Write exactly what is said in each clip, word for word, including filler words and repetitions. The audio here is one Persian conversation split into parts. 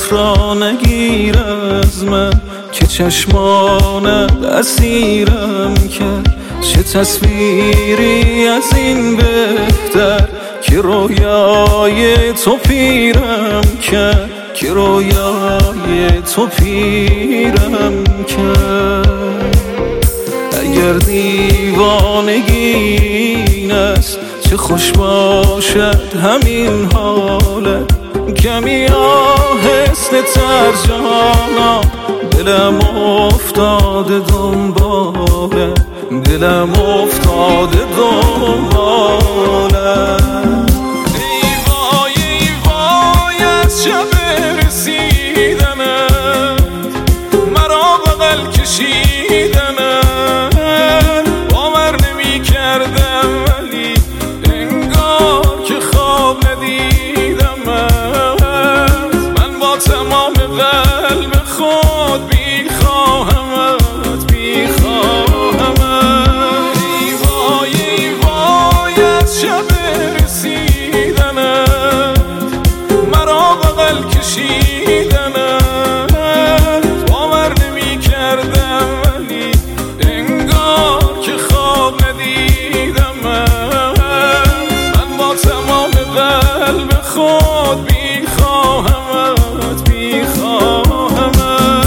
را نگیر از من که چشمانت اسیرم کرد. چه تصویری از این بهتر که رویای تو پیرم کرد، که رویای تو پیرم کرد. اگر دیوانگی این است چه خوش باشد همین حالت، کمی آهسته تر جانا دلم افتاده دنباله، دلم افتاده دنباله. ای وای ای وای از شب رسیدنت، مرا بغل کشیدنت، باور نمی کردم ولی انگار که خواب ندیدمت. من با تمام قلب خود بیخواهمت بیخواهمت. ای وای ای وای از شب رسیدنت، مرا بغل کشیدنت، باور نمی کردم ولی انگار که خواب ندیدمت. من با تمام قلب خود بیخواهمت بیخواهمت.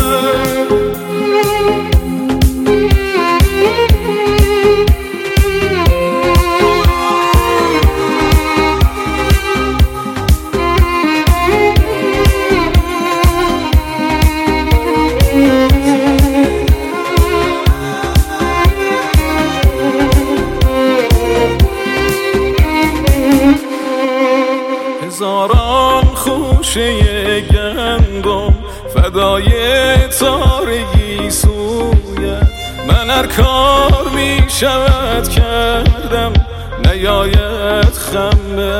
هزاران خوشه گندم فدای تارگی سویت، من هر کار می شود کردم نیاید خم به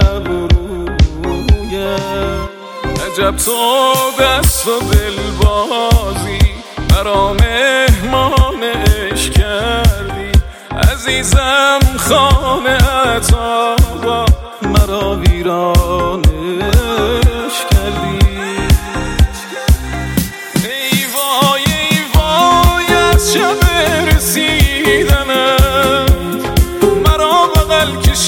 ابرویت. عجب تو دست و دل بازی مرا مهمان عشق کردی، عزیزم خانه عطا مرا ویرانش کردی. ای وای ای وای از شب رسیدنت، مرا بغل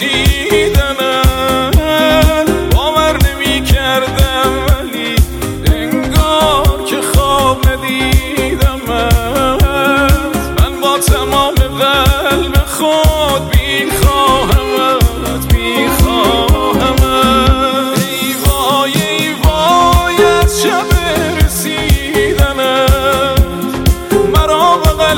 کشیدنت، باور نمی کردم ولی انگار که خواب ندیدمت. من با تمام قلب خود بیخواهمت بیخواهمت. ای وای ای وای از شب رسیدنت، مرا بغل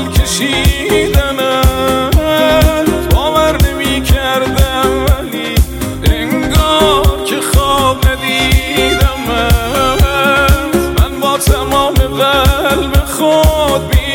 کشیدنت، باور نمی کردم ولی انگار که خواب ندیدمت. من با تمام قلب خود